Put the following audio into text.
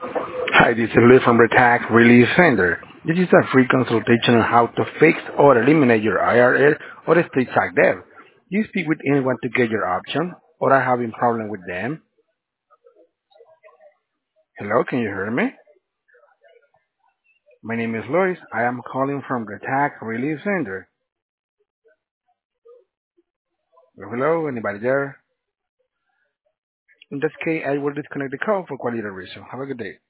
Hi, this is Lee from the Tax Relief Center. This is a free consultation on how to fix or eliminate your IRS or estate tax debt. You speak with anyone to get your option, or are having problem with them? Hello, can you hear me? My name is Lois. I am calling from the Tax Relief Center. Hello, anybody there? In this case, I will disconnect the call for quality reason. Have a good day.